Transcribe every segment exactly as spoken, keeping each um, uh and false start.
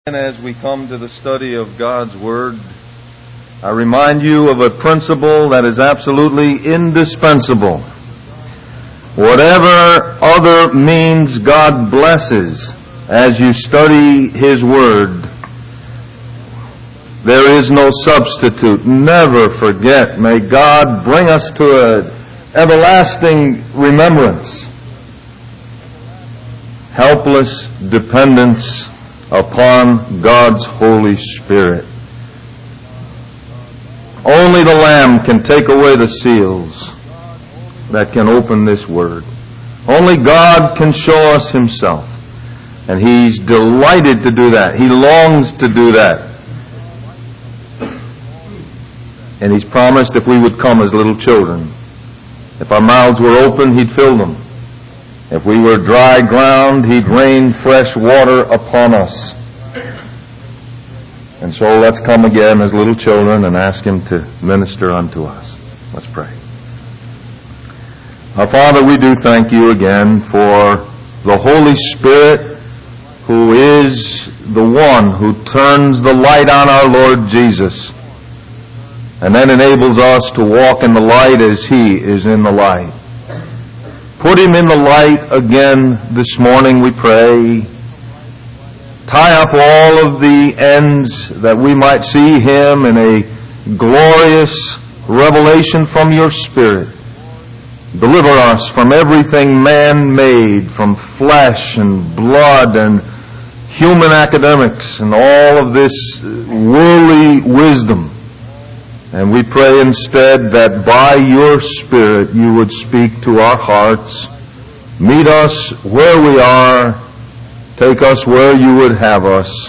And as we come to the study of God's Word, I remind you of a principle that is absolutely indispensable. Whatever other means God blesses as you study His Word, there is no substitute. Never forget. May God bring us to an everlasting remembrance. Helpless dependence upon God's Holy Spirit. Only the Lamb can take away the seals that can open this Word. Only God can show us Himself. And He's delighted to do that. He longs to do that. And He's promised if we would come as little children, if our mouths were open, He'd fill them. If we were dry ground, He'd rain fresh water upon us. And so let's come again as little children and ask Him to minister unto us. Let's pray. Our Father, we do thank You again for the Holy Spirit, who is the one who turns the light on our Lord Jesus and then enables us to walk in the light as He is in the light. Put Him in the light again this morning, we pray. Tie up all of the ends that we might see Him in a glorious revelation from Your Spirit. Deliver us from everything man-made, from flesh and blood and human academics and all of this worldly wisdom. And we pray instead that by Your Spirit You would speak to our hearts, meet us where we are, take us where You would have us.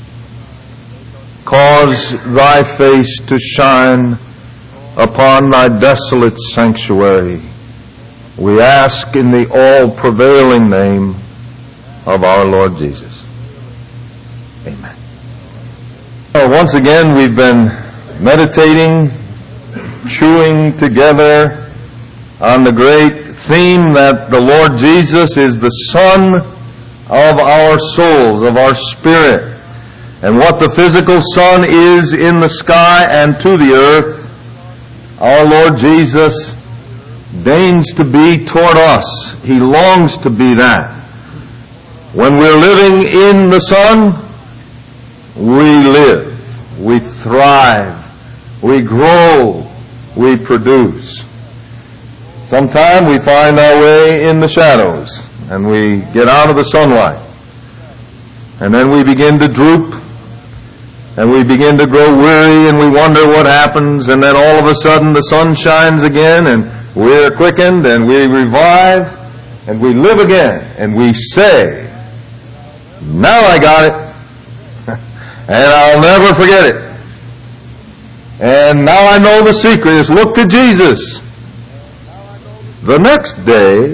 Cause Thy face to shine upon Thy desolate sanctuary. We ask in the all-prevailing name of our Lord Jesus. Amen. Well, once again, we've been meditating, chewing together on the great theme that the Lord Jesus is the Son of our souls, of our spirit, and what the physical sun is in the sky and to the earth, our Lord Jesus deigns to be toward us. He longs to be that. When we're living in the sun, we live, we thrive, we grow, we produce. Sometimes we find our way in the shadows and we get out of the sunlight. And then we begin to droop and we begin to grow weary and we wonder what happens, and then all of a sudden the sun shines again and we're quickened and we revive and we live again and we say, now I got it and I'll never forget it. And now I know the secret is look to Jesus. The next day,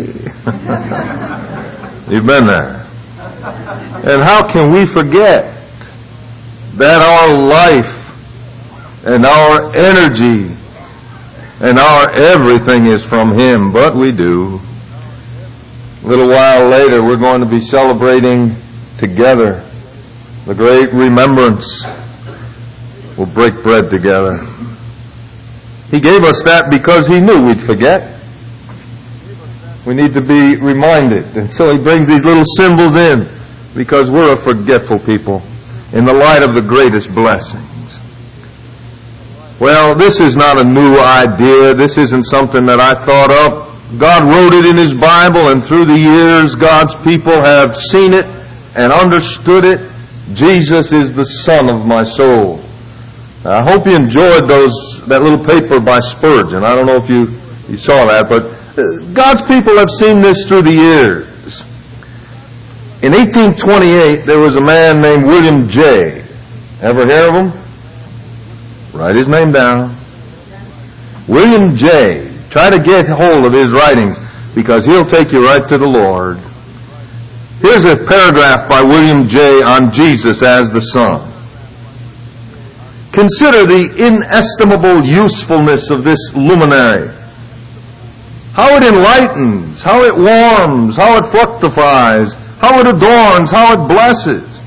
you've been there. And how can we forget that our life and our energy and our everything is from Him? But we do. A little while later, we're going to be celebrating together the great remembrance. We'll break bread together. He gave us that because He knew we'd forget. We need to be reminded. And so He brings these little symbols in because we're a forgetful people in the light of the greatest blessings. Well, this is not a new idea. This isn't something that I thought up. God wrote it in His Bible, and through the years, God's people have seen it and understood it. Jesus is the Son of my soul. I hope you enjoyed those that little paper by Spurgeon. I don't know if you, you saw that, but God's people have seen this through the years. In eighteen twenty-eight, there was a man named William Jay. Ever hear of him? Write his name down. William Jay. Try to get hold of his writings because he'll take you right to the Lord. Here's a paragraph by William Jay on Jesus as the Son. Consider the inestimable usefulness of this luminary. How it enlightens, how it warms, how it fructifies, how it adorns, how it blesses.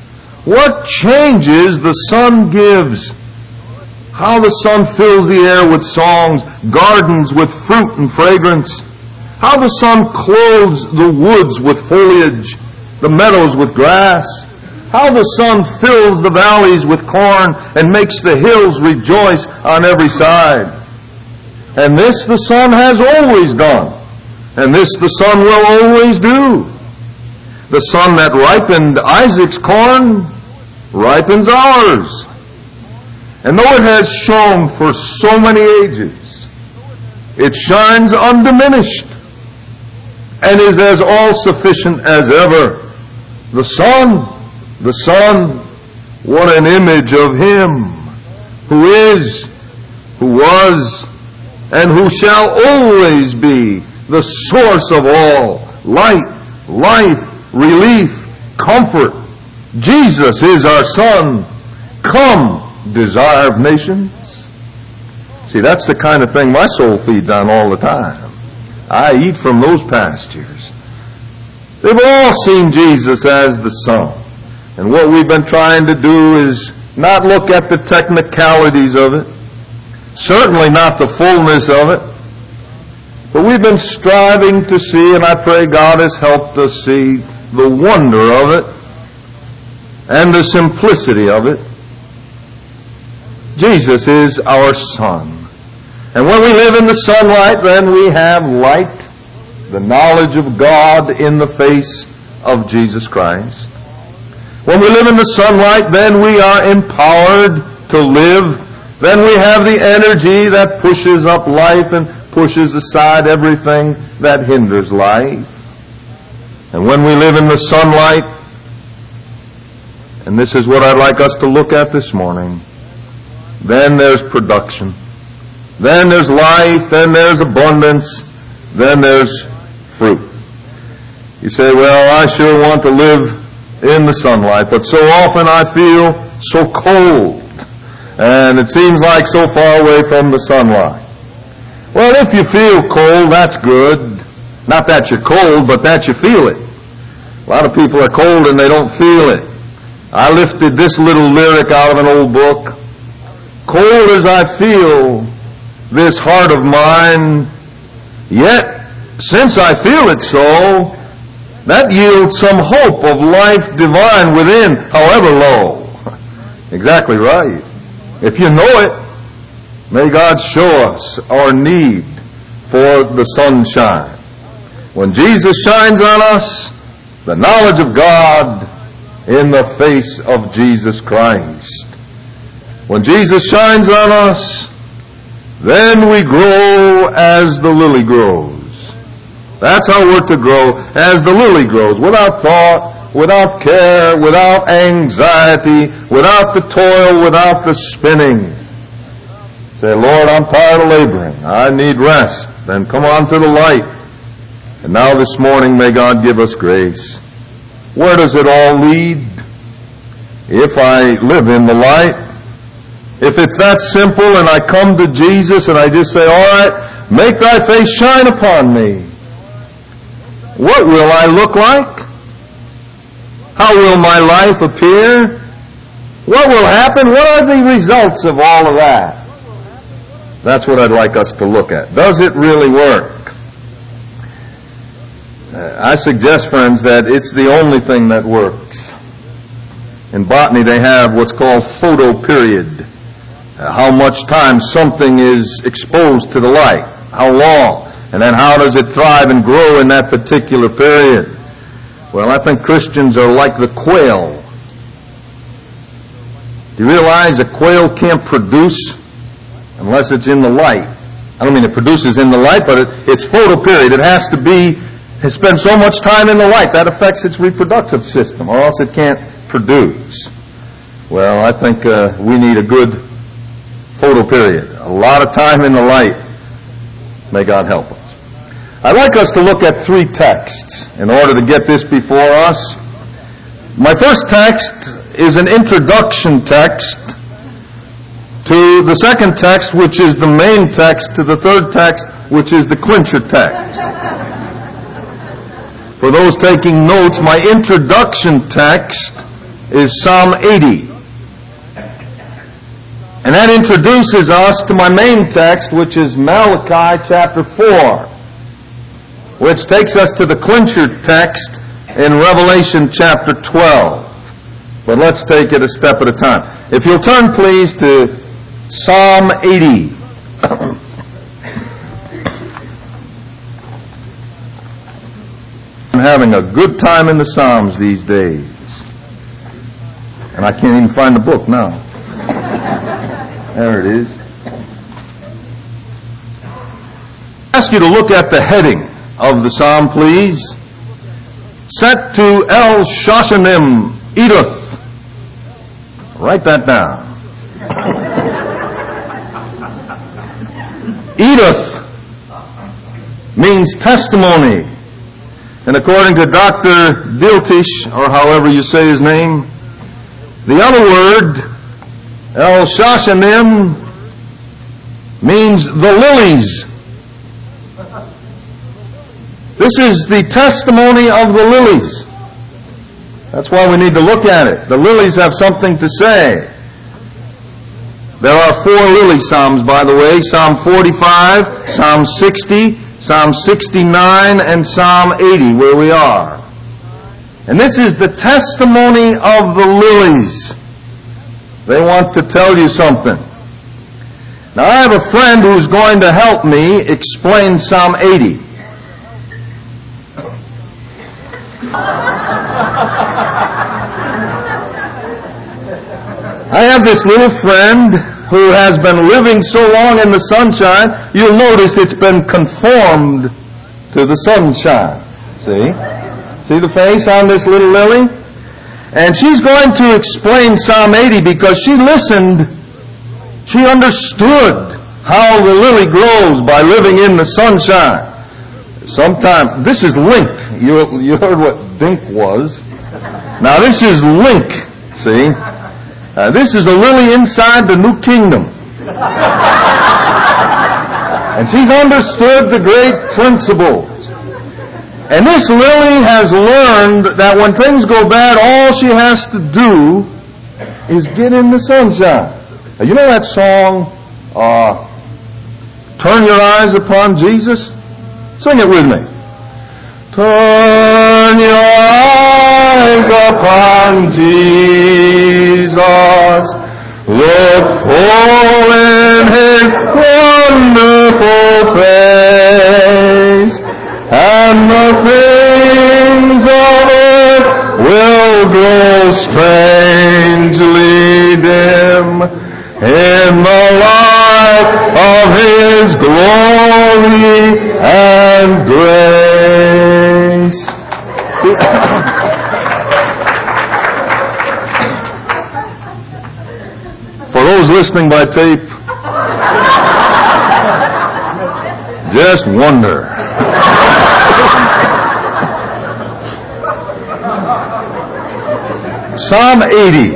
What changes the sun gives. How the sun fills the air with songs, gardens with fruit and fragrance. How the sun clothes the woods with foliage, the meadows with grass. How the sun fills the valleys with corn and makes the hills rejoice on every side. And this the sun has always done. And this the sun will always do. The sun that ripened Isaac's corn ripens ours. And though it has shone for so many ages, it shines undiminished and is as all-sufficient as ever. The sun, the sun, what an image of Him who is, who was, and who shall always be the source of all light, life, relief, comfort. Jesus is our sun. Come, desire of nations. See, that's the kind of thing my soul feeds on all the time. I eat from those pastures. They've all seen Jesus as the sun. And what we've been trying to do is not look at the technicalities of it, certainly not the fullness of it, but we've been striving to see, and I pray God has helped us see, the wonder of it and the simplicity of it. Jesus is our sun. And when we live in the sunlight, then we have light, the knowledge of God in the face of Jesus Christ. When we live in the sunlight, then we are empowered to live. Then we have the energy that pushes up life and pushes aside everything that hinders life. And when we live in the sunlight, and this is what I'd like us to look at this morning, then there's production. Then there's life. Then there's abundance. Then there's fruit. You say, well, I sure want to live in the sunlight, but so often I feel so cold. And it seems like so far away from the sunlight. Well, if you feel cold, that's good. Not that you're cold, but that you feel it. A lot of people are cold and they don't feel it. I lifted this little lyric out of an old book. Cold as I feel this heart of mine, yet since I feel it so, that yields some hope of life divine within, however low. Exactly right. If you know it, may God show us our need for the sunshine. When Jesus shines on us, the knowledge of God in the face of Jesus Christ. When Jesus shines on us, then we grow as the lily grows. That's how we're to grow, as the lily grows, without thought, without care, without anxiety, without the toil, without the spinning. Say, Lord, I'm tired of laboring. I need rest. Then come on to the light. And now this morning, may God give us grace. Where does it all lead? If I live in the light, if it's that simple and I come to Jesus and I just say, all right, make thy face shine upon me. What will I look like? How will my life appear? What will happen? What are the results of all of that? That's what I'd like us to look at. Does it really work? Uh, I suggest, friends, that it's the only thing that works. In botany, they have what's called photoperiod. Uh, how much time something is exposed to the light. How long. And then how does it thrive and grow in that particular period? Well, I think Christians are like the quail. Do you realize a quail can't produce unless it's in the light? I don't mean it produces in the light, but it, it's photoperiod. It has to be, it spends so much time in the light. That affects its reproductive system, or else it can't produce. Well, I think uh, we need a good photoperiod. A lot of time in the light. May God help us. I'd like us to look at three texts in order to get this before us. My first text is an introduction text to the second text, which is the main text, to the third text, which is the clincher text. For those taking notes, my introduction text is Psalm eighty. And that introduces us to my main text, which is Malachi chapter four, which takes us to the clincher text in Revelation chapter twelve. But let's take it a step at a time. If you'll turn, please, to Psalm eighty. I'm having a good time in the Psalms these days. And I can't even find the book now. There it is. I ask you to look at the heading of the Psalm, please. Set to El Shoshanim Edoth. Write that down. Edoth means testimony. And according to Doctor Diltish, or however you say his name, the other word, El Shoshanim, means the lilies. This is the testimony of the lilies. That's why we need to look at it. The lilies have something to say. There are four lily psalms, by the way. Psalm forty-five, Psalm sixty, Psalm sixty-nine, and Psalm eighty, where we are. And this is the testimony of the lilies. They want to tell you something. Now, I have a friend who's going to help me explain Psalm eighty. I have this little friend who has been living so long in the sunshine, you'll notice it's been conformed to the sunshine. See? See the face on this little lily? And she's going to explain Psalm eighty because she listened, she understood how the lily grows by living in the sunshine. Sometime, this is link. You, you heard what dink was. Now this is link, see? Uh, this is a lily inside the new kingdom. And she's understood the great principles. And this lily has learned that when things go bad, all she has to do is get in the sunshine. Now, you know that song, uh, Turn Your Eyes Upon Jesus? Sing it with me. Turn your eyes upon Jesus. Look full in His wonderful face. And the things of earth will grow strangely dim in the light of His glory and grace. For those listening by tape, just wonder. Psalm eighty.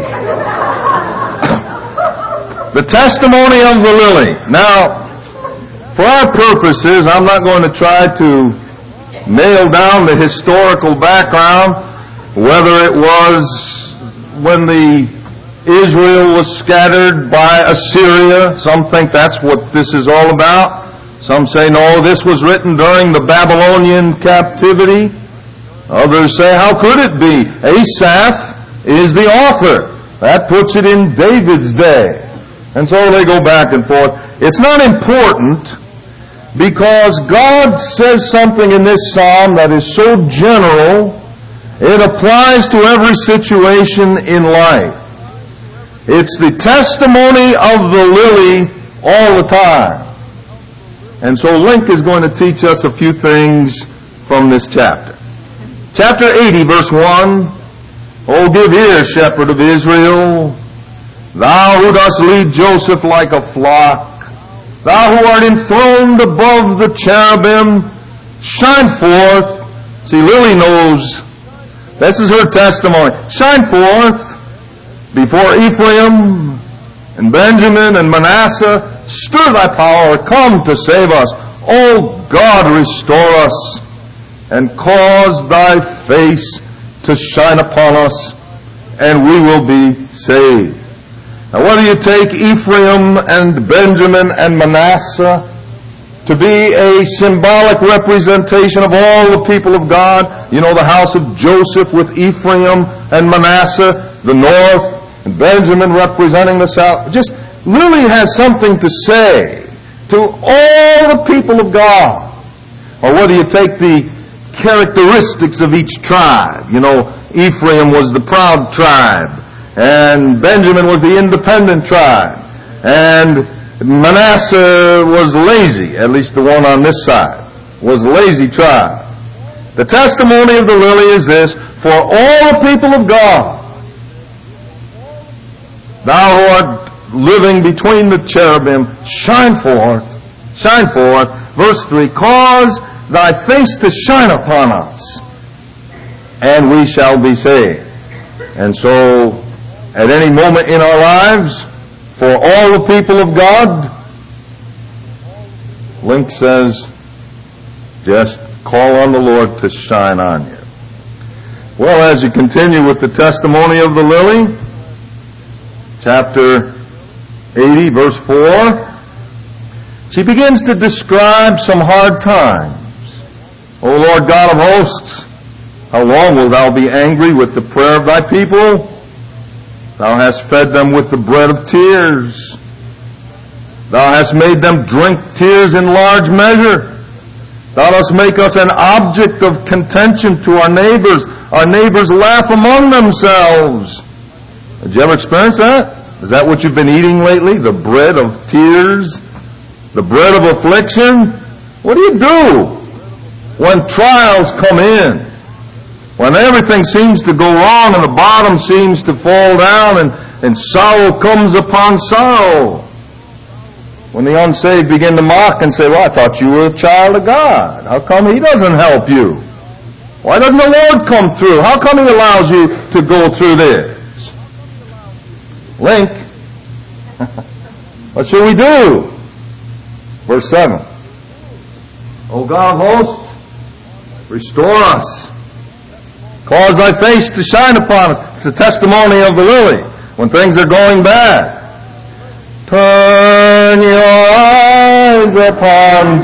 The testimony of the lily. Now, for our purposes, I'm not going to try to nail down the historical background, whether it was when the Israel was scattered by Assyria. Some think that's what this is all about. Some say, no, this was written during the Babylonian captivity. Others say, how could it be? Asaph is the author. That puts it in David's day. And so they go back and forth. It's not important because God says something in this psalm that is so general, it applies to every situation in life. It's the testimony of the lily all the time. And so Link is going to teach us a few things from this chapter. Chapter eighty, verse one. O give ear, shepherd of Israel, thou who dost lead Joseph like a flock, thou who art enthroned above the cherubim, shine forth. See, Lily knows. This is her testimony. Shine forth before Ephraim and Benjamin and Manasseh. Stir thy power, come to save us. O God, restore us, and cause thy face to shine upon us, and we will be saved. Now whether you take Ephraim and Benjamin and Manasseh to be a symbolic representation of all the people of God, you know, the house of Joseph with Ephraim and Manasseh, the north, and Benjamin representing the south, just really has something to say to all the people of God. Or whether you take the characteristics of each tribe, you know, Ephraim was the proud tribe, and Benjamin was the independent tribe, and Manasseh was lazy, at least the one on this side, was the lazy tribe. The testimony of the lily is this: for all the people of God, thou who art living between the cherubim, shine forth, shine forth. Verse three, cause thy face to shine upon us, and we shall be saved. And so, at any moment in our lives, for all the people of God, Link says, just call on the Lord to shine on you. Well, as you continue with the testimony of the lily, chapter eighty, verse four, she begins to describe some hard times. O Lord God of hosts, how long wilt thou be angry with the prayer of thy people? Thou hast fed them with the bread of tears. Thou hast made them drink tears in large measure. Thou dost make us an object of contention to our neighbors. Our neighbors laugh among themselves. Did you ever experience that? Is that what you've been eating lately? The bread of tears? The bread of affliction? What do you do when trials come in? When everything seems to go wrong and the bottom seems to fall down and, and sorrow comes upon sorrow. When the unsaved begin to mock and say, well, I thought you were a child of God. How come He doesn't help you? Why doesn't the Lord come through? How come He allows you to go through this? Link, what should we do? Verse seven. O God of hosts, restore us. Cause thy face to shine upon us. It's a testimony of the lily when things are going bad. Turn your eyes upon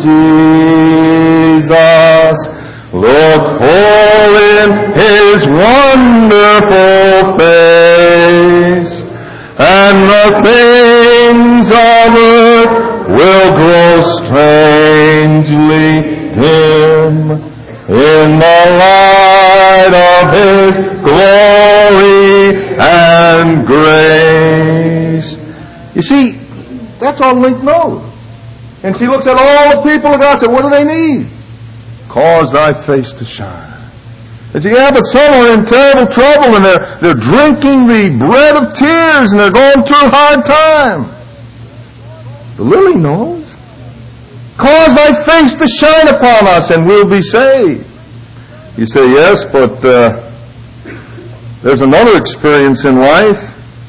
Jesus. Look full in His wonderful face, and the things of earth will grow strangely dim in the light of His glory and grace. You see, that's all Link knows. And she looks at all the people of God and says, what do they need? Cause thy face to shine. And she, yeah, but some are in terrible trouble and they're, they're drinking the bread of tears and they're going through a hard time. The lily knows. Cause thy face to shine upon us and we'll be saved. You say, yes, but uh, there's another experience in life.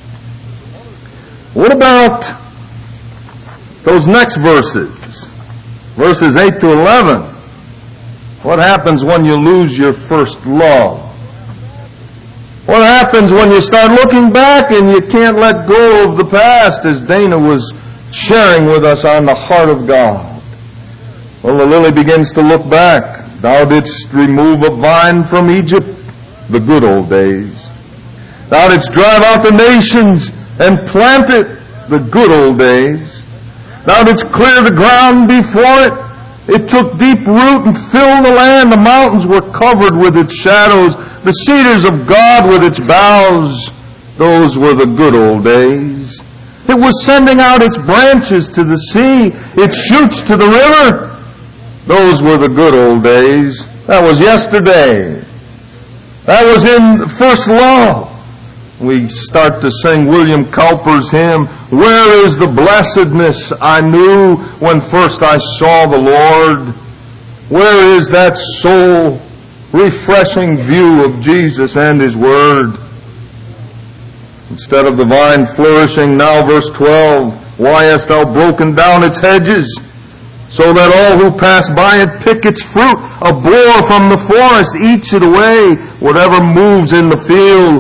What about those next verses? Verses eight to eleven. What happens when you lose your first love? What happens when you start looking back and you can't let go of the past, as Dana was sharing with us on the heart of God? Well, the lily begins to look back. Thou didst remove a vine from Egypt, the good old days. Thou didst drive out the nations and plant it, the good old days. Thou didst clear the ground before it. It took deep root and filled the land. The mountains were covered with its shadows. The cedars of God with its boughs. Those were the good old days. It was sending out its branches to the sea, its shoots to the river. Those were the good old days. That was yesterday. That was in first love. We start to sing William Cowper's hymn, where is the blessedness I knew when first I saw the Lord? Where is that soul refreshing view of Jesus and His Word? Instead of the vine flourishing, now verse twelve, why hast thou broken down its hedges, so that all who pass by it pick its fruit? A boar from the forest eats it away. Whatever moves in the field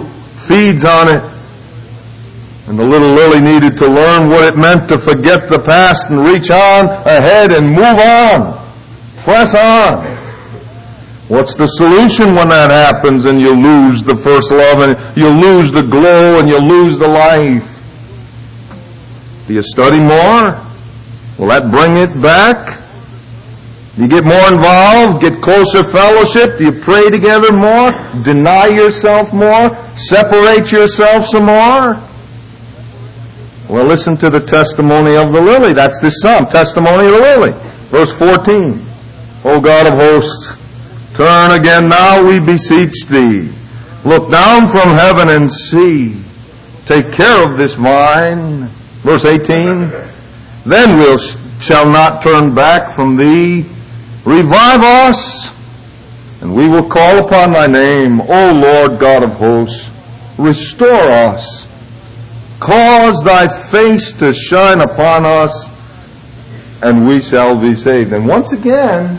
feeds on it. And the little lily needed to learn what it meant to forget the past and reach on ahead and move on. Press on. What's the solution when that happens and you lose the first love and you lose the glow and you lose the life? Do you study more? Will that bring it back? Do you get more involved? Get closer fellowship? Do you pray together more? Deny yourself more? Separate yourself some more? Well, listen to the testimony of the lily. That's this psalm, testimony of the lily. Verse fourteen. O God of hosts, turn again now, we beseech thee. Look down from heaven and see. Take care of this vine. Verse eighteen. Then we shall not turn back from thee. Revive us, and we will call upon thy name. O Lord God of hosts, restore us. Cause thy face to shine upon us, and we shall be saved. And once again,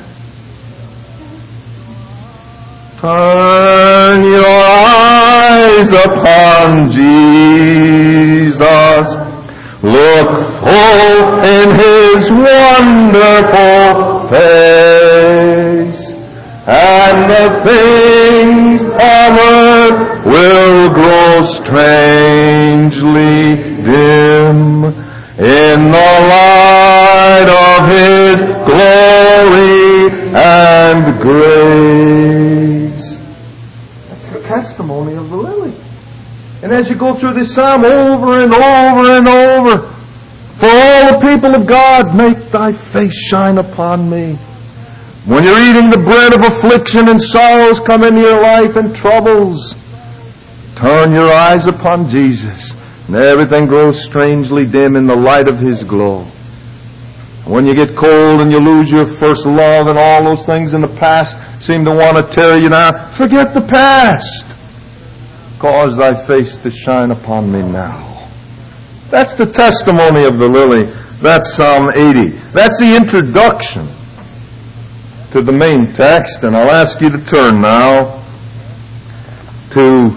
turn your eyes upon Jesus. Look full in his wonderful face, and the things of earth will grow strangely dim in the light of his glory and grace. That's the testimony of the lily. And as you go through this psalm over and over and over, for all the people of God, make thy face shine upon me. When you're eating the bread of affliction and sorrows come into your life and troubles, turn your eyes upon Jesus, and everything grows strangely dim in the light of his glow. When you get cold and you lose your first love and all those things in the past seem to want to tear you down, forget the past. Cause thy face to shine upon me now. That's the testimony of the lily. That's Psalm eighty. That's the introduction to the main text, and I'll ask you to turn now to,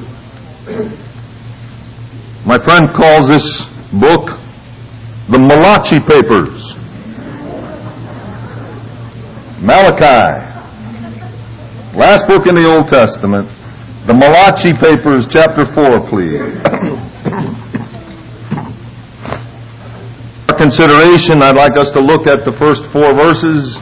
my friend calls this book the Malachi Papers. Malachi, last book in the Old Testament. The Malachi Papers, chapter four, please. For consideration, I'd like us to look at the first four verses.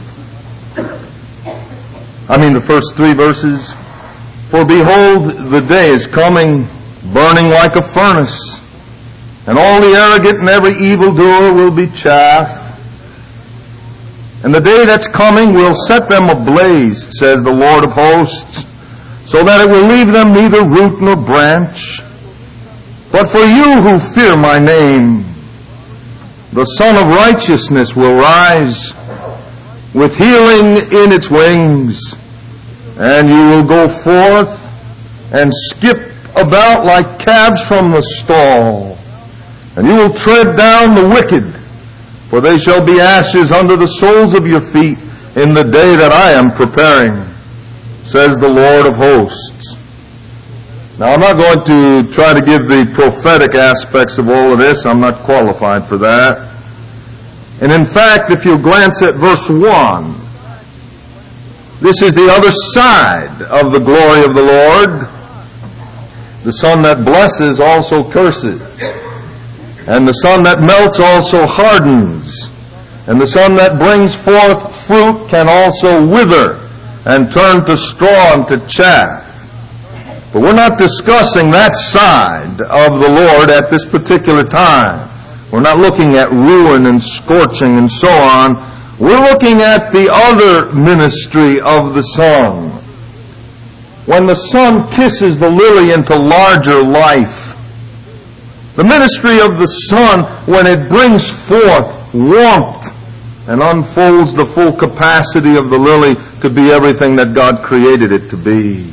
I mean the first three verses. For behold, the day is coming, burning like a furnace, and all the arrogant and every evildoer will be chaff. And the day that's coming will set them ablaze, says the Lord of hosts, so that it will leave them neither root nor branch. But for you who fear my name, the Son of Righteousness will rise with healing in its wings, and you will go forth and skip about like calves from the stall, and you will tread down the wicked, for they shall be ashes under the soles of your feet in the day that I am preparing, says the Lord of hosts. Now, I'm not going to try to give the prophetic aspects of all of this. I'm not qualified for that. And in fact, if you glance at verse one, this is the other side of the glory of the Lord. The sun that blesses also curses, and the sun that melts also hardens, and the sun that brings forth fruit can also wither and turn to straw and to chaff. But we're not discussing that side of the Lord at this particular time. We're not looking at ruin and scorching and so on. We're looking at the other ministry of the sun. When the sun kisses the lily into larger life, the ministry of the sun when it brings forth warmth and unfolds the full capacity of the lily to be everything that God created it to be.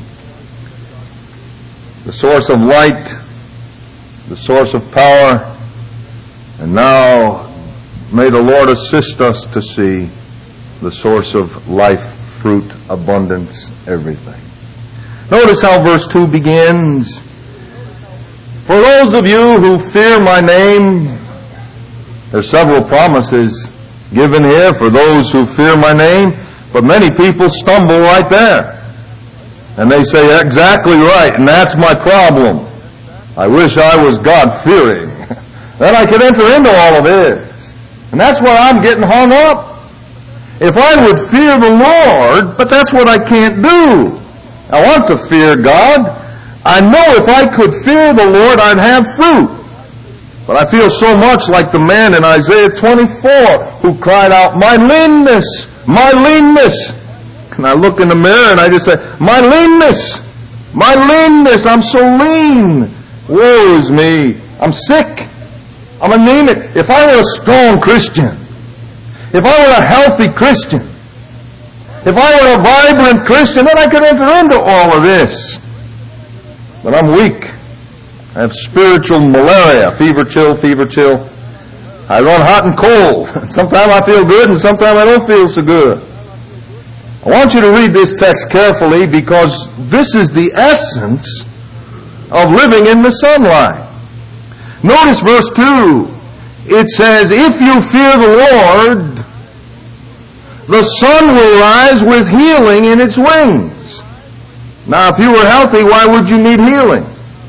The source of light, the source of power, and now may the Lord assist us to see the source of life, fruit, abundance, everything. Notice how verse two begins. For those of you who fear my name, there's several promises given here for those who fear my name, but many people stumble right there. And they say, exactly right, and that's my problem. I wish I was God-fearing. Then I could enter into all of this. And that's where I'm getting hung up. If I would fear the Lord, but that's what I can't do. I want to fear God. I know if I could fear the Lord, I'd have fruit. But I feel so much like the man in Isaiah twenty-four who cried out, my leanness, my leanness. And I look in the mirror and I just say, my leanness, my leanness, I'm so lean. Woe is me. I'm sick. I'm anemic. If I were a strong Christian, if I were a healthy Christian, if I were a vibrant Christian, then I could enter into all of this. But I'm weak. I have spiritual malaria, fever chill, fever chill. I run hot and cold. Sometimes I feel good and sometimes I don't feel so good. I want you to read this text carefully because this is the essence of living in the sunlight. Notice verse two. It says, if you fear the Lord, the sun will rise with healing in its wings. Now, if you were healthy, why would you need healing?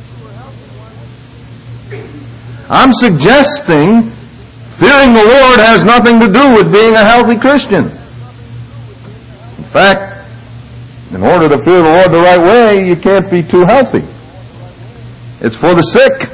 I'm suggesting fearing the Lord has nothing to do with being a healthy Christian. In fact, in order to fear the Lord the right way, you can't be too healthy. It's for the sick.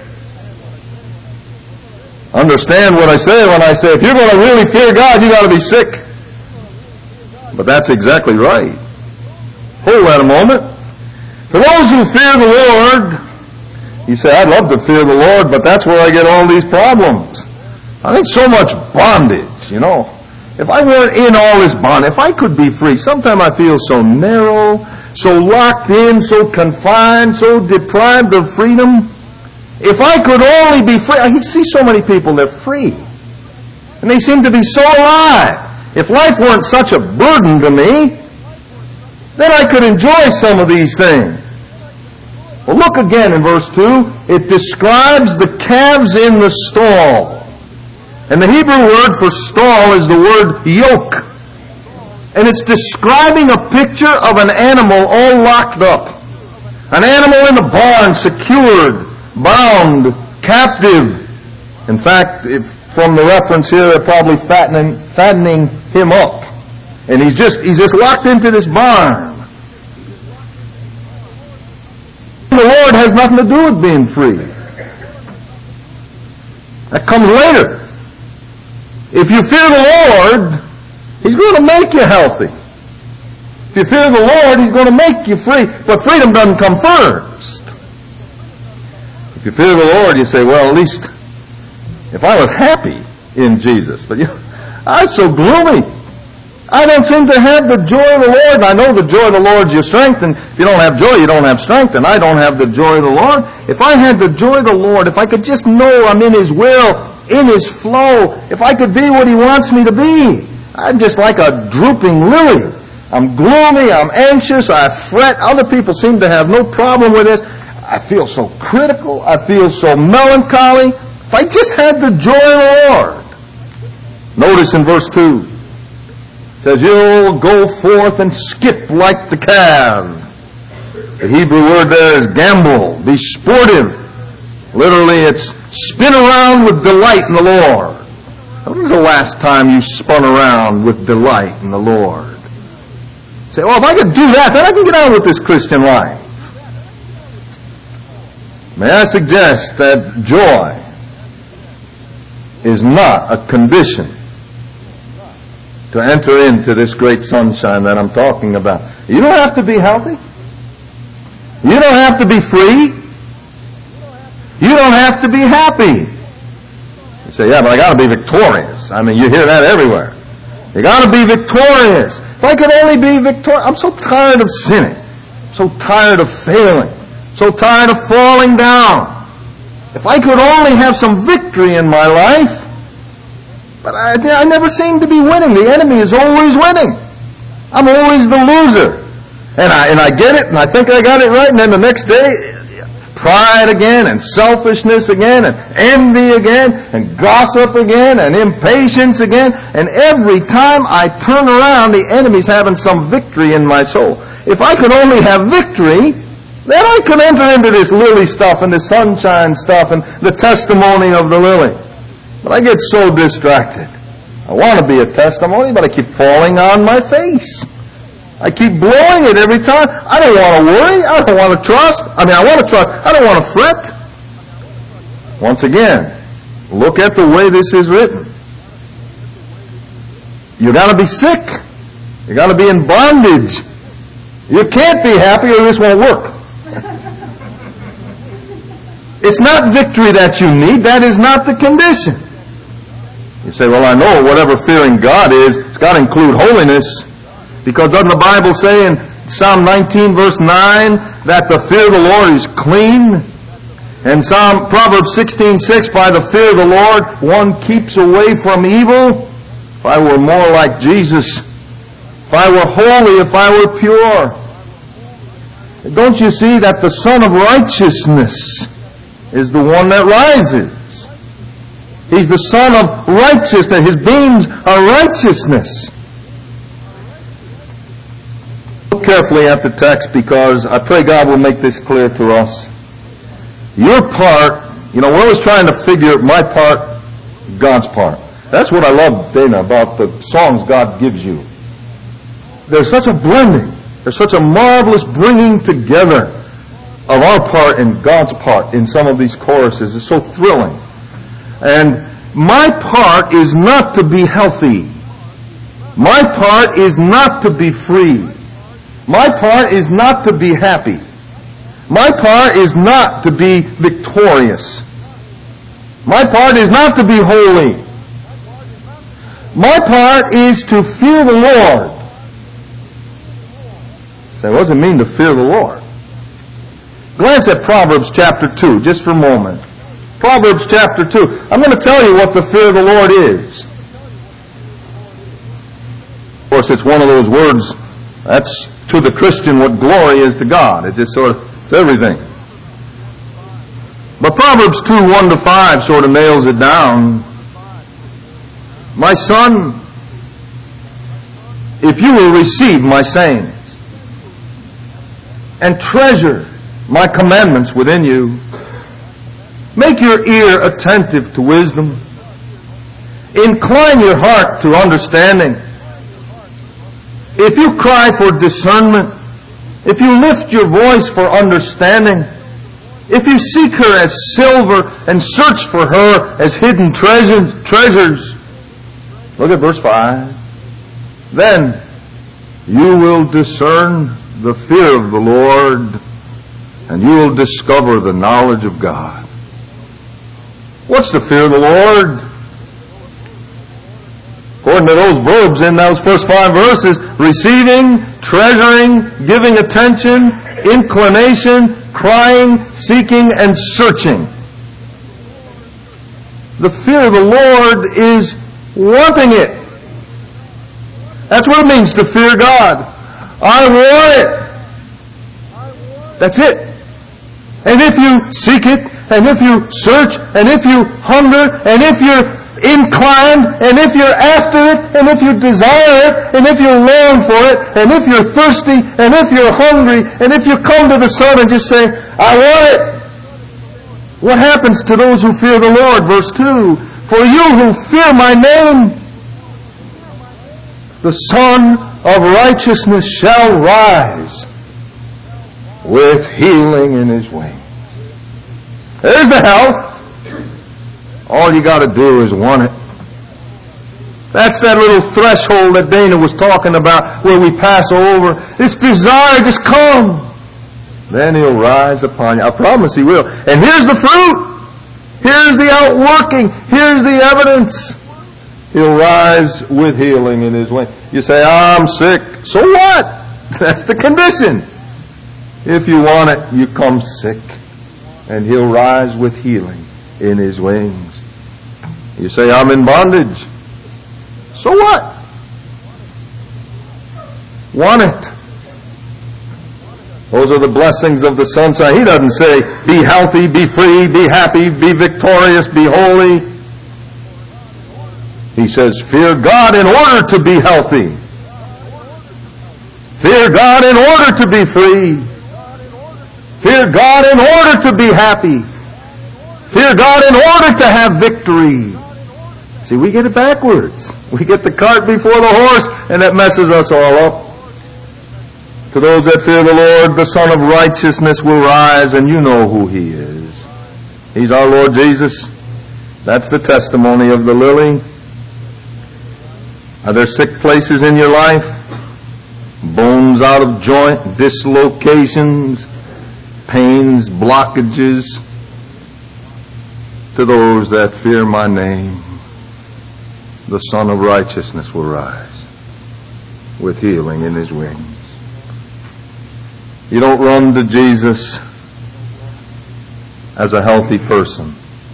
Understand what I say when I say, if you're going to really fear God, you got to be sick. But that's exactly right. Hold that a moment. For those who fear the Lord, you say, I'd love to fear the Lord, but that's where I get all these problems. I think so much bondage, you know. If I weren't in all this bondage, if I could be free, sometimes I feel so narrow, so locked in, so confined, so deprived of freedom. If I could only be free, I see so many people, they're free. And they seem to be so alive. If life weren't such a burden to me, then I could enjoy some of these things. Well, look again in verse two. It describes the calves in the stall. And the Hebrew word for stall is the word yoke. And it's describing a picture of an animal all locked up. An animal in the barn, secured, bound, captive. In fact, if, from the reference here, they're probably fattening, fattening him up. And he's just, he's just locked into this barn. The Lord has nothing to do with being free. That comes later. If you fear the Lord, He's going to make you healthy. If you fear the Lord, He's going to make you free. But freedom doesn't come first. If you fear the Lord, you say, well, at least if I was happy in Jesus. But you know, I'm so gloomy. I don't seem to have the joy of the Lord. And I know the joy of the Lord is your strength. And if you don't have joy, you don't have strength. And I don't have the joy of the Lord. If I had the joy of the Lord, if I could just know I'm in His will, in His flow, if I could be what He wants me to be, I'm just like a drooping lily. I'm gloomy, I'm anxious, I fret. Other people seem to have no problem with this. I feel so critical. I feel so melancholy. If I just had the joy of the Lord. Notice in verse two. It says, you'll go forth and skip like the calf. The Hebrew word there is gambol, be sportive. Literally, it's spin around with delight in the Lord. When was the last time you spun around with delight in the Lord? Say, well, if I could do that, then I can get on with this Christian life. May I suggest that joy is not a condition to enter into this great sunshine that I'm talking about. You don't have to be healthy. You don't have to be free. You don't have to be happy. You say, yeah, but I got to be victorious. I mean, you hear that everywhere. You got to be victorious. If I could only be victorious. I'm so tired of sinning. So tired of failing. So tired of falling down. If I could only have some victory in my life. But I, I never seem to be winning. The enemy is always winning. I'm always the loser. And I, and I get it, and I think I got it right, and then the next day, pride again, and selfishness again, and envy again, and gossip again, and impatience again. And every time I turn around, the enemy's having some victory in my soul. If I could only have victory, then I could enter into this lily stuff and this sunshine stuff and the testimony of the lily. But I get so distracted. I want to be a testimony, but I keep falling on my face. I keep blowing it every time. I don't want to worry. I don't want to trust. I mean, I want to trust. I don't want to fret. Once again, look at the way this is written. You got to be sick. You got to be in bondage. You can't be happy or this won't work. It's not victory that you need. That is not the condition. You say, well, I know whatever fearing God is, it's got to include holiness. Because doesn't the Bible say in Psalm nineteen verse nine that the fear of the Lord is clean? And Psalm Proverbs sixteen six, by the fear of the Lord one keeps away from evil. If I were more like Jesus, if I were holy, if I were pure. Don't you see that the Son of Righteousness is the one that rises? He's the Son of Righteousness. His beams are righteousness. Look carefully at the text, because I pray God will make this clear to us. Your part, you know, we're always trying to figure my part, God's part. That's what I love, Dana, about the songs God gives you. There's such a blending. There's such a marvelous bringing together of our part and God's part in some of these choruses. It's so thrilling. And my part is not to be healthy. My part is not to be free. My part is not to be happy. My part is not to be victorious. My part is not to be holy. My part is to fear the Lord. Say, what does it mean to fear the Lord? Glance at Proverbs chapter two, just for a moment. Proverbs chapter two. I'm going to tell you what the fear of the Lord is. Of course, it's one of those words, that's to the Christian what glory is to God. It just sort of, it's everything. But Proverbs two, one to five sort of nails it down. My son, if you will receive my sayings and treasure my commandments within you, make your ear attentive to wisdom, incline your heart to understanding. If you cry for discernment, if you lift your voice for understanding, if you seek her as silver and search for her as hidden treasure, treasures, look at verse five, then you will discern the fear of the Lord, and you will discover the knowledge of God. What's the fear of the Lord? According to those verbs in those first five verses, receiving, treasuring, giving attention, inclination, crying, seeking, and searching. The fear of the Lord is wanting it. That's what it means to fear God. I want it. That's it. And if you seek it, and if you search, and if you hunger, and if you're inclined, and if you're after it, and if you desire it, and if you long for it, and if you're thirsty, and if you're hungry, and if you come to the Son and just say, I want it. What happens to those who fear the Lord? Verse two, for you who fear my name, the Son of Righteousness shall rise with healing in his wings. There's the health. All you got to do is want it. That's that little threshold that Dana was talking about where we pass over. This desire, just come. Then he'll rise upon you. I promise he will. And here's the fruit. Here's the outworking. Here's the evidence. He'll rise with healing in his wings. You say, I'm sick. So what? That's the condition. If you want it, you come sick. And he'll rise with healing in his wings. You say, I'm in bondage. So what? Want it. Those are the blessings of the sunshine. He doesn't say, be healthy, be free, be happy, be victorious, be holy. He says, fear God in order to be healthy. Fear God in order to be free. Fear God in order to be happy. Fear God in order to have victory. See, we get it backwards. We get the cart before the horse, and that messes us all up. To those that fear the Lord, the Son of Righteousness will rise, and you know who He is. He's our Lord Jesus. That's the testimony of the lily. Are there sick places in your life? Bones out of joint, dislocations, pains, blockages. To those that fear my name, the Son of Righteousness will rise with healing in His wings. You don't run to Jesus as a healthy person.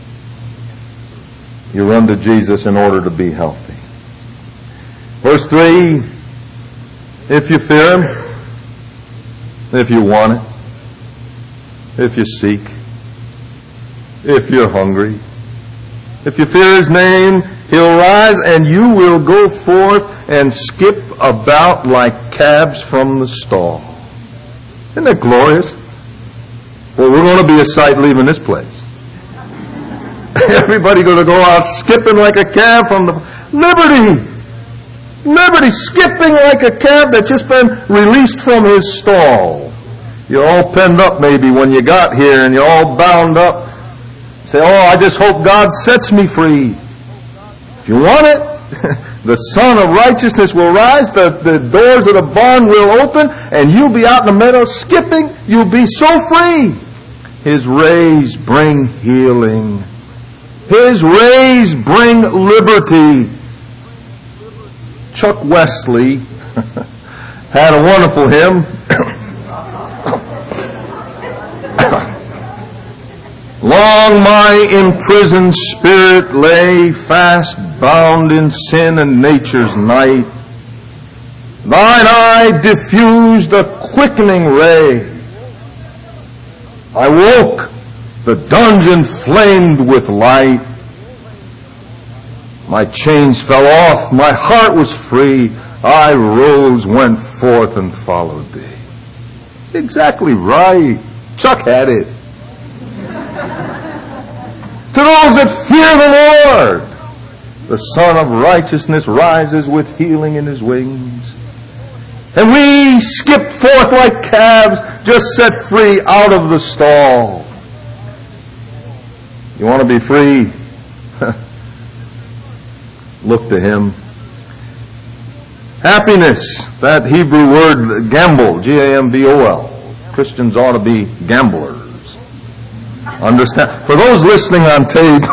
You run to Jesus in order to be healthy. Verse three, if you fear Him, if you want it, if you seek, if you're hungry, if you fear His name, He'll rise and you will go forth and skip about like calves from the stall. Isn't that glorious? Well, we're going to be a sight leaving this place. Everybody going to go out skipping like a calf from the liberty. Liberty, skipping like a calf that's just been released from his stall. You're all penned up maybe when you got here and you're all bound up. Say, oh, I just hope God sets me free. If you want it, the Son of Righteousness will rise, the, the doors of the barn will open, and you'll be out in the meadow skipping. You'll be so free. His rays bring healing. His rays bring liberty. Chuck Wesley had a wonderful hymn. Long my imprisoned spirit lay fast bound in sin and nature's night. Thine eye diffused a quickening ray. I woke, the dungeon flamed with light. My chains fell off, my heart was free. I rose, went forth, and followed thee. Exactly right. Chuck had it. To those that fear the Lord, the Son of Righteousness rises with healing in His wings. And we skip forth like calves, just set free out of the stall. You want to be free? Look to Him. Happiness, that Hebrew word gamble, G A M B O L. Christians ought to be gamblers. Understand? For those listening on tape,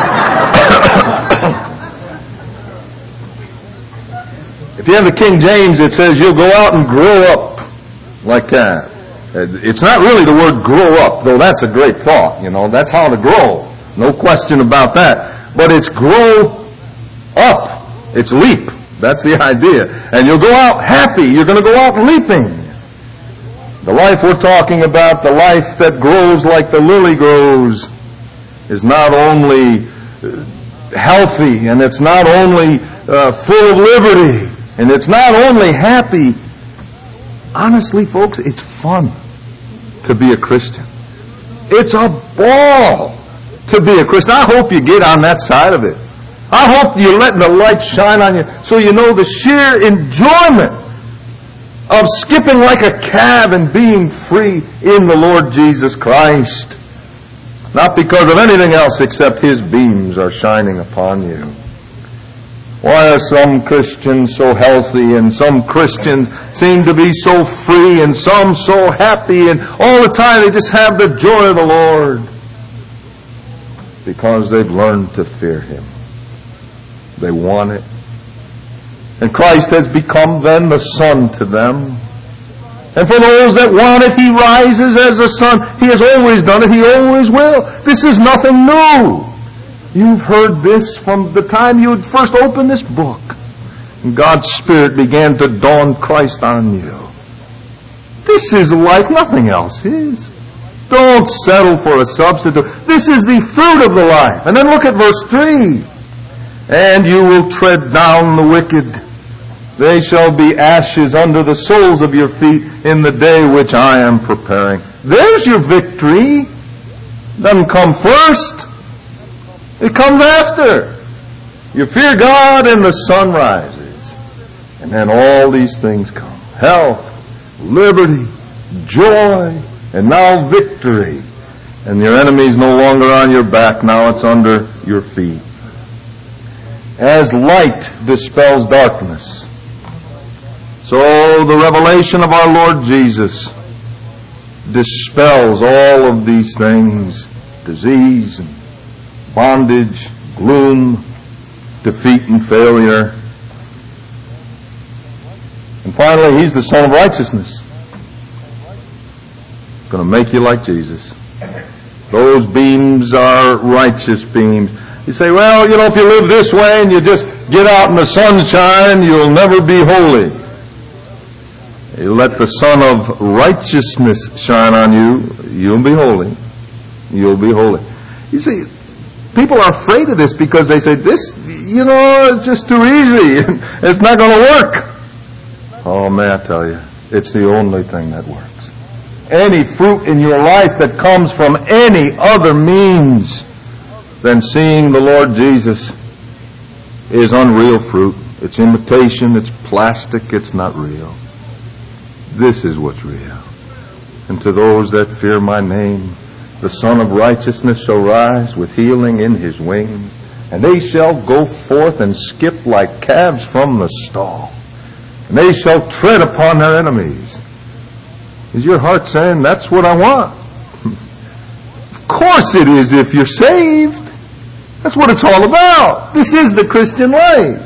if you have the King James, it says you'll go out and grow up like that. It's not really the word grow up, though that's a great thought, you know. That's how to grow. No question about that. But it's grow up. It's leap. That's the idea. And you'll go out happy. You're going to go out leaping. The life we're talking about, the life that grows like the lily grows, is not only healthy, and it's not only uh, full of liberty, and it's not only happy. Honestly, folks, it's fun to be a Christian. It's a ball to be a Christian. I hope you get on that side of it. I hope you're letting the light shine on you so you know the sheer enjoyment of skipping like a calf and being free in the Lord Jesus Christ. Not because of anything else except His beams are shining upon you. Why are some Christians so healthy and some Christians seem to be so free and some so happy and all the time they just have the joy of the Lord? Because they've learned to fear Him. They want it. And Christ has become then the Son to them. And for those that want it, He rises as a Son. He has always done it. He always will. This is nothing new. You've heard this from the time you had first opened this book. And God's Spirit began to dawn Christ on you. This is life, nothing else is. Don't settle for a substitute. This is the fruit of the life. And then look at verse three. And you will tread down the wicked. They shall be ashes under the soles of your feet in the day which I am preparing. There's your victory. Doesn't come first. It comes after. You fear God and the sun rises. And then all these things come. Health, liberty, joy, and now victory. And your enemy's no longer on your back. Now it's under your feet. As light dispels darkness, so the revelation of our Lord Jesus dispels all of these things. Disease, and bondage, gloom, defeat and failure. And finally, He's the Son of Righteousness. Going to make you like Jesus. Those beams are righteous beams. You say, well, you know, if you live this way and you just get out in the sunshine, you'll never be holy. You let the Son of Righteousness shine on you, you'll be holy. You'll be holy. You see, people are afraid of this because they say, this, you know, it's just too easy. It's not going to work. Oh, may I tell you, it's the only thing that works. Any fruit in your life that comes from any other means than seeing the Lord Jesus is unreal fruit. It's imitation, it's plastic, it's not real. This is what's real. And to those that fear my name, the Son of Righteousness shall rise with healing in His wings, and they shall go forth and skip like calves from the stall, and they shall tread upon their enemies. Is your heart saying, that's what I want? Of course it is if you're saved. That's what it's all about. This is the Christian life.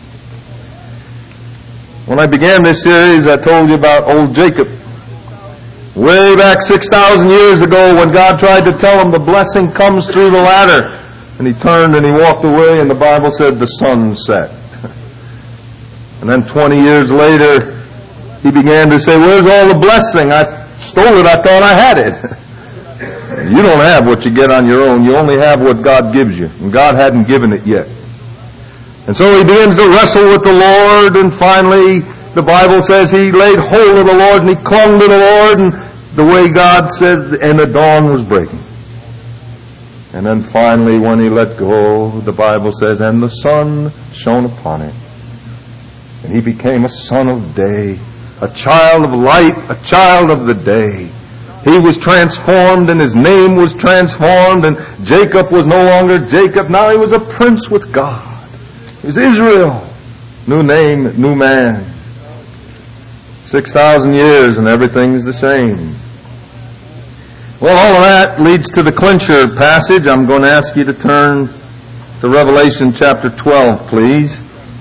When I began this series, I told you about old Jacob. Way back six thousand years ago when God tried to tell him the blessing comes through the ladder. And he turned and he walked away, and the Bible said the sun set. And then twenty years later, he began to say, where's all the blessing? I stole it. I thought I had it. You don't have what you get on your own. You only have what God gives you. And God hadn't given it yet. And so he begins to wrestle with the Lord, and finally the Bible says he laid hold of the Lord and he clung to the Lord, and the way God says, and the dawn was breaking. And then finally when he let go, the Bible says, and the sun shone upon him. And he became a son of day, a child of light, a child of the day. He was transformed and his name was transformed, and Jacob was no longer Jacob. Now he was a prince with God. He was Israel. New name, new man. Six thousand years and everything's the same. Well, all of that leads to the clincher passage. I'm going to ask you to turn to Revelation chapter twelve, please.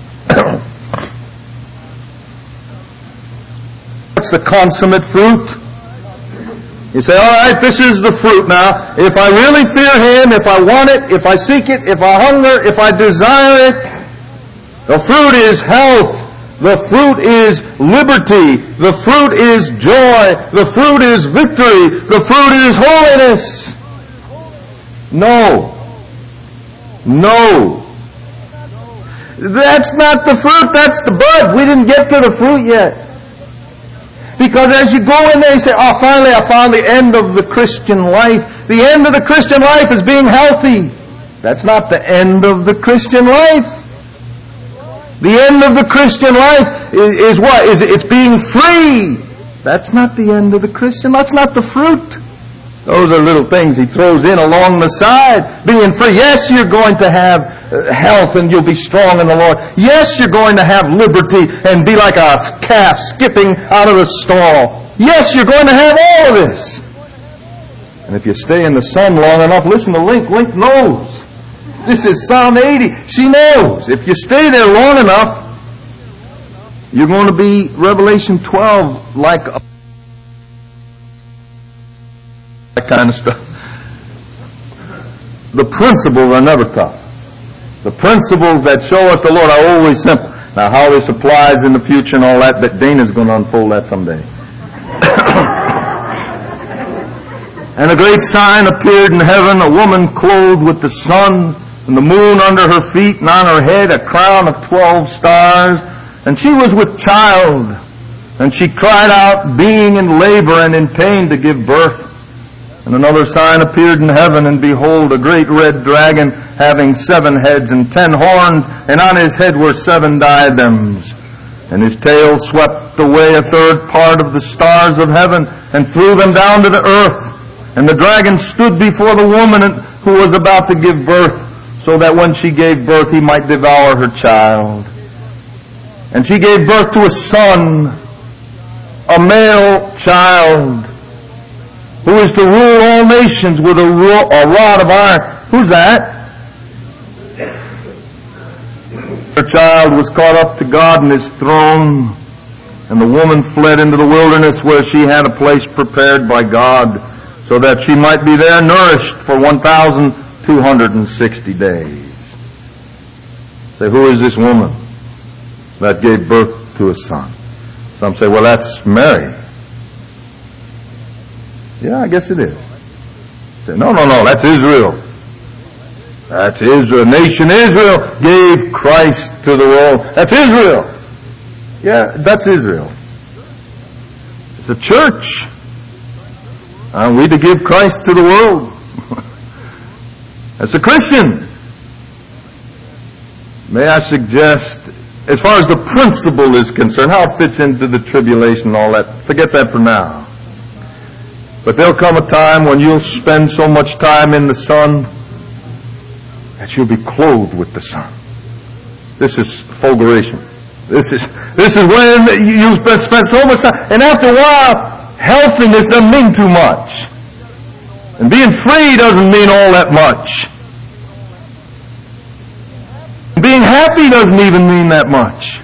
What's the consummate fruit? You say, all right, this is the fruit now. If I really fear Him, if I want it, if I seek it, if I hunger, if I desire it, the fruit is health. The fruit is liberty. The fruit is joy. The fruit is victory. The fruit is holiness. No. No. That's not the fruit. That's the bud. We didn't get to the fruit yet. Because as you go in there, you say, oh, finally I found the end of the Christian life. The end of the Christian life is being healthy. That's not the end of the Christian life. The end of the Christian life is, is what? Is it's being free. That's not the end of the Christian. That's not the fruit. Those are little things he throws in along the side. Being free. Yes, you're going to have health and you'll be strong in the Lord. Yes, you're going to have liberty and be like a calf skipping out of the stall. Yes, you're going to have all of this. And if you stay in the sun long enough, listen to Link. Link knows. This is Psalm eighty. She knows. If you stay there long enough, you're going to be Revelation twelve like a that kind of stuff. The principles are never tough. The principles that show us the Lord are always simple. Now, how this applies in the future and all that, but Dana's going to unfold that someday. And a great sign appeared in heaven, a woman clothed with the sun, and the moon under her feet, and on her head a crown of twelve stars. And she was with child, and she cried out, being in labor and in pain to give birth. And another sign appeared in heaven, and behold, a great red dragon, having seven heads and ten horns, and on his head were seven diadems. And his tail swept away a third part of the stars of heaven, and threw them down to the earth. And the dragon stood before the woman who was about to give birth, so that when she gave birth he might devour her child. And she gave birth to a son, a male child, who is to rule all nations with a, ro- a rod of iron. Who's that? Her child was caught up to God and his throne, and the woman fled into the wilderness where she had a place prepared by God, so that she might be there nourished for one thousand two hundred sixty days. Say, who is this woman that gave birth to a son? Some say, well, that's Mary. Yeah, I guess it is. Say, no, no, no, that's Israel. That's Israel. Nation Israel gave Christ to the world. That's Israel. Yeah, that's Israel. It's a church. Are we to give Christ to the world? As a Christian, may I suggest, as far as the principle is concerned, how it fits into the tribulation and all that, forget that for now. But there'll come a time when you'll spend so much time in the sun that you'll be clothed with the sun. This is fulguration. This is this is when you spend so much time, and after a while, healthiness doesn't mean too much. And being free doesn't mean all that much. Being happy doesn't even mean that much.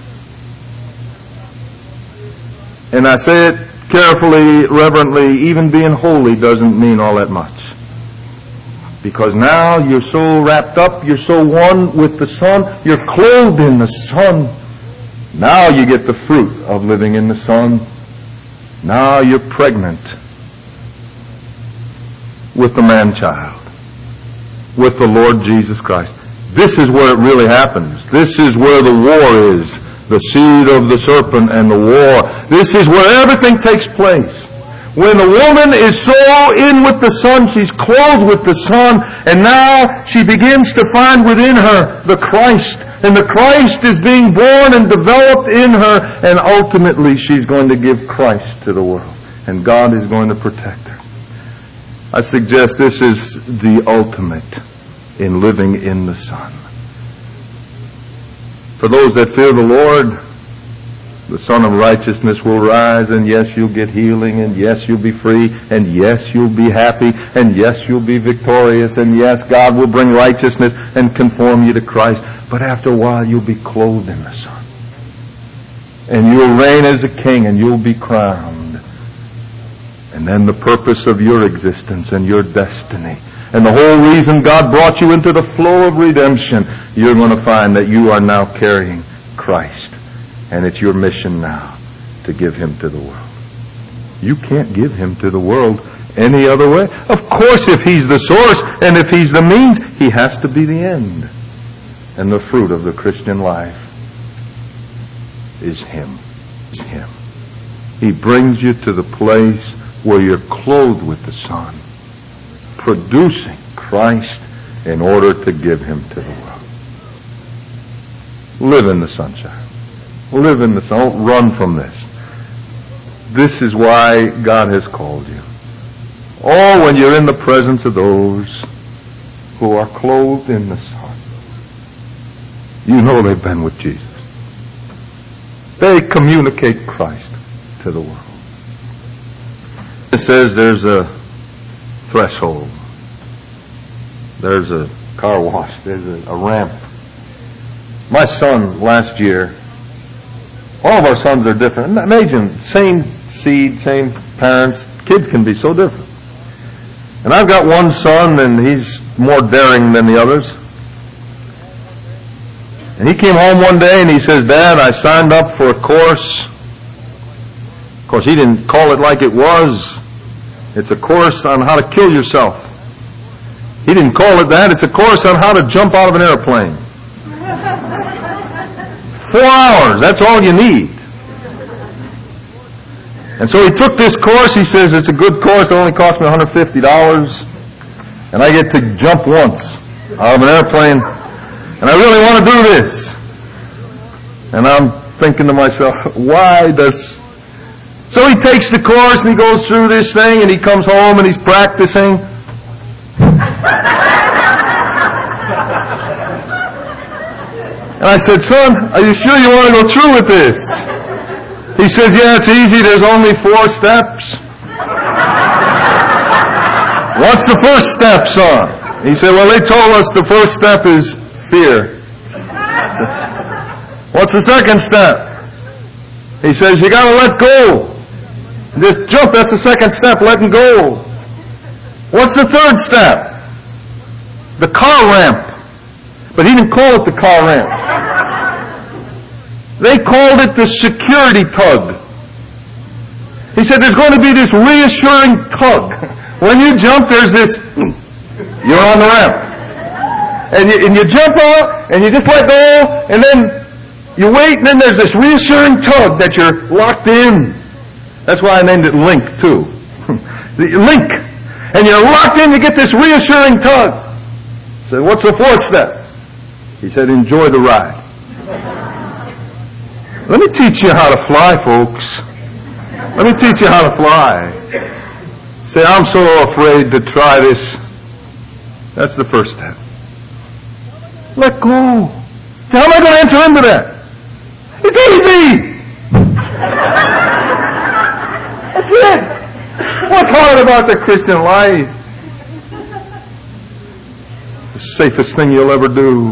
And I say it carefully, reverently, even being holy doesn't mean all that much. Because now you're so wrapped up, you're so one with the sun, you're clothed in the sun. Now you get the fruit of living in the sun. Now you're pregnant with the man-child, with the Lord Jesus Christ. This is where it really happens. This is where the war is. The seed of the serpent and the war. This is where everything takes place. When the woman is so in with the sun, she's clothed with the sun, and now she begins to find within her the Christ. And the Christ is being born and developed in her, and ultimately she's going to give Christ to the world. And God is going to protect her. I suggest this is the ultimate in living in the sun. For those that fear the Lord, the Son of Righteousness will rise, and yes, you'll get healing, and yes, you'll be free, and yes, you'll be happy, and yes, you'll be victorious, and yes, God will bring righteousness and conform you to Christ. But after a while, you'll be clothed in the sun. And you'll reign as a king, and you'll be crowned. And then the purpose of your existence and your destiny, and the whole reason God brought you into the flow of redemption, you're going to find that you are now carrying Christ. And it's your mission now to give Him to the world. You can't give Him to the world any other way. Of course, if He's the source and if He's the means, He has to be the end. And the fruit of the Christian life is Him. Is Him. He brings you to the place where you're clothed with the sun, producing Christ in order to give Him to the world. Live in the sunshine. Live in the sun. Don't run from this. This is why God has called you. Oh, when you're in the presence of those who are clothed in the sun, you know they've been with Jesus. They communicate Christ to the world. It says there's a threshold. There's a car wash. There's a, a ramp. My son last year, all of our sons are different. Imagine, same seed, same parents. Kids can be so different. And I've got one son, and he's more daring than the others. And he came home one day, and he says, Dad, I signed up for a course. Of course, he didn't call it like it was. It's a course on how to kill yourself. He didn't call it that. It's a course on how to jump out of an airplane. Four hours, that's all you need. And so he took this course. He says, it's a good course. It only cost me one hundred fifty dollars. And I get to jump once out of an airplane. And I really want to do this. And I'm thinking to myself, why does... So he takes the course and he goes through this thing and he comes home and he's practicing. And I said, son, are you sure you want to go through with this? He says, yeah, it's easy. There's only four steps. What's the first step, son? He said, well, they told us the first step is fear. What's the second step? He says, you got to let go. Just jump. That's the second step, letting go. What's the third step? The car ramp. But he didn't call it the car ramp. They called it the security tug. He said there's going to be this reassuring tug. When you jump, there's this, you're on the ramp. And you, and you jump out, and you just let go, and then you wait, and then there's this reassuring tug that you're locked in. That's why I named it Link, too. Link. And you're locked in, you get this reassuring tug. I said, what's the fourth step? He said, enjoy the ride. Let me teach you how to fly, folks. Let me teach you how to fly. Say, I'm so afraid to try this. That's the first step. Let go. Say, how am I going to enter into that? It's easy. That's it. What's hard about the Christian life? The safest thing you'll ever do.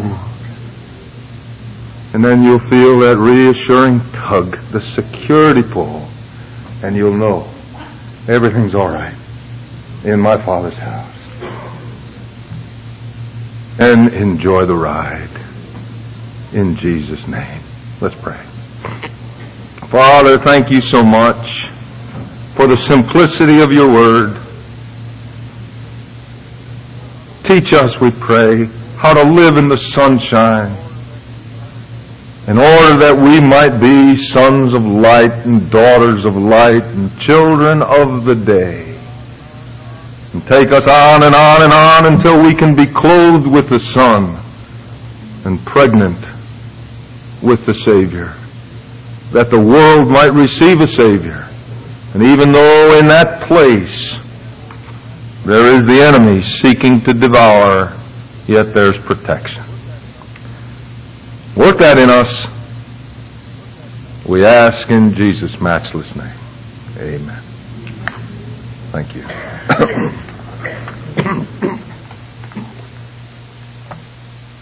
And then you'll feel that reassuring tug, the security pull, and you'll know everything's all right in my Father's house. And enjoy the ride in Jesus' name. Let's pray. Father, thank you so much for the simplicity of your word. Teach us, we pray, how to live in the sunshine, in order that we might be sons of light and daughters of light and children of the day. And take us on and on and on until we can be clothed with the sun and pregnant with the Savior, that the world might receive a Savior. And even though in that place there is the enemy seeking to devour, yet there's protection. Work that in us. We ask in Jesus' matchless name. Amen. Thank you.